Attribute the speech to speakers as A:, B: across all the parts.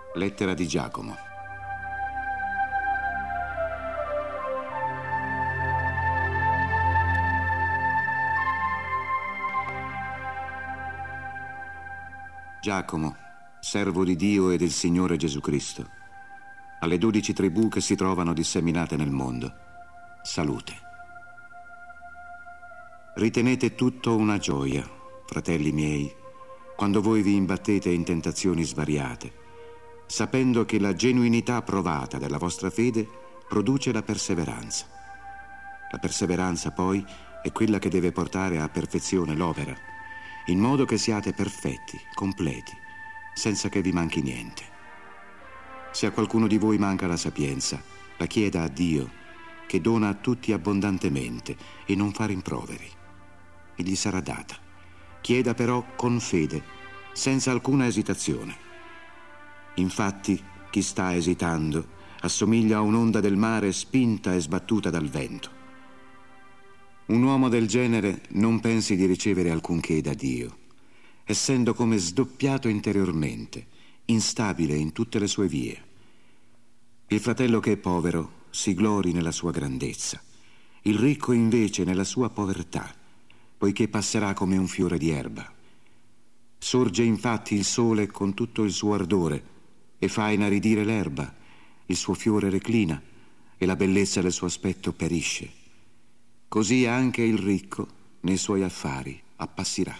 A: Lettera di Giacomo. Giacomo, servo di Dio e del Signore Gesù Cristo, alle 12 tribù che si trovano disseminate nel mondo, salute. Ritenete tutto una gioia, fratelli miei, quando voi vi imbattete in tentazioni svariate, sapendo che la genuinità provata della vostra fede produce la perseveranza. La perseveranza poi è quella che deve portare a perfezione l'opera, in modo che siate perfetti, completi, senza che vi manchi niente. Se a qualcuno di voi manca la sapienza, la chieda a Dio, che dona a tutti abbondantemente e non fa rimproveri, e gli sarà data. Chieda però con fede, senza alcuna esitazione. Infatti, chi sta esitando assomiglia a un'onda del mare spinta e sbattuta dal vento. Un uomo del genere non pensi di ricevere alcunché da Dio, essendo come sdoppiato interiormente, instabile in tutte le sue vie. Il fratello che è povero si glori nella sua grandezza, il ricco invece nella sua povertà, poiché passerà come un fiore di erba. Sorge infatti il sole con tutto il suo ardore e fa inaridire l'erba, il suo fiore reclina e la bellezza del suo aspetto perisce. Così anche il ricco nei suoi affari appassirà.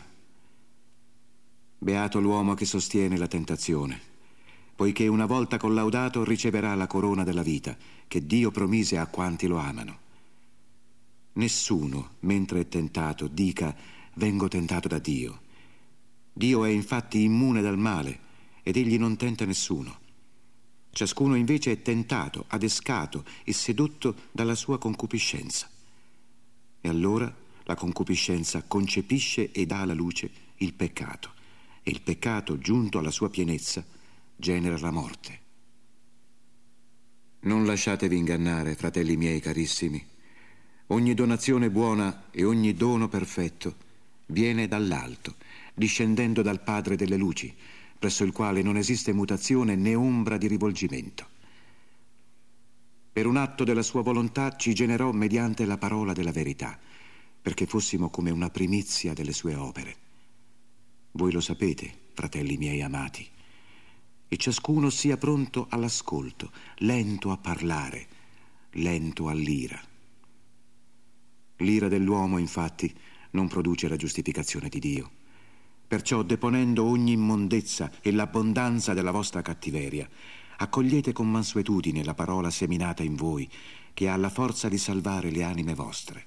A: Beato l'uomo che sostiene la tentazione, poiché una volta collaudato riceverà la corona della vita che Dio promise a quanti lo amano. Nessuno, mentre è tentato, dica «vengo tentato da Dio». Dio è infatti immune dal male ed egli non tenta nessuno. Ciascuno invece è tentato, adescato e sedotto dalla sua concupiscenza. E allora la concupiscenza concepisce e dà alla luce il peccato, e il peccato, giunto alla sua pienezza, genera la morte. Non lasciatevi ingannare, fratelli miei carissimi. Ogni donazione buona e ogni dono perfetto viene dall'alto, discendendo dal Padre delle luci, presso il quale non esiste mutazione né ombra di rivolgimento. Per un atto della sua volontà ci generò mediante la parola della verità, perché fossimo come una primizia delle sue opere. Voi lo sapete, fratelli miei amati, e ciascuno sia pronto all'ascolto, lento a parlare, lento all'ira. L'ira dell'uomo, infatti, non produce la giustificazione di Dio. Perciò, deponendo ogni immondezza e l'abbondanza della vostra cattiveria, accogliete con mansuetudine la parola seminata in voi, che ha la forza di salvare le anime vostre.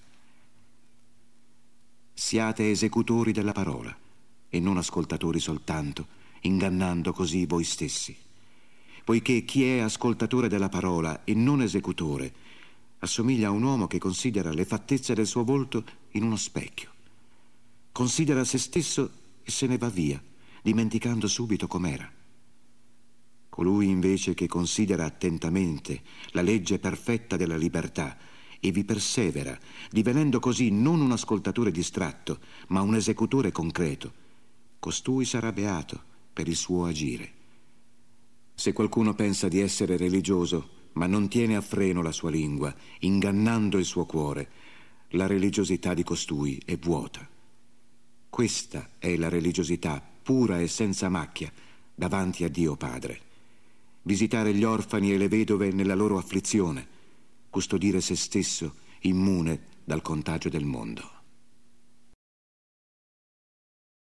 A: Siate esecutori della parola e non ascoltatori soltanto, ingannando così voi stessi. Poiché chi è ascoltatore della parola e non esecutore assomiglia a un uomo che considera le fattezze del suo volto in uno specchio. Considera se stesso e se ne va via, dimenticando subito com'era. Colui invece che considera attentamente la legge perfetta della libertà e vi persevera, divenendo così non un ascoltatore distratto, ma un esecutore concreto, costui sarà beato per il suo agire. Se qualcuno pensa di essere religioso, ma non tiene a freno la sua lingua, ingannando il suo cuore, la religiosità di costui è vuota. Questa è la religiosità pura e senza macchia davanti a Dio Padre. Visitare gli orfani e le vedove nella loro afflizione, custodire se stesso immune dal contagio del mondo.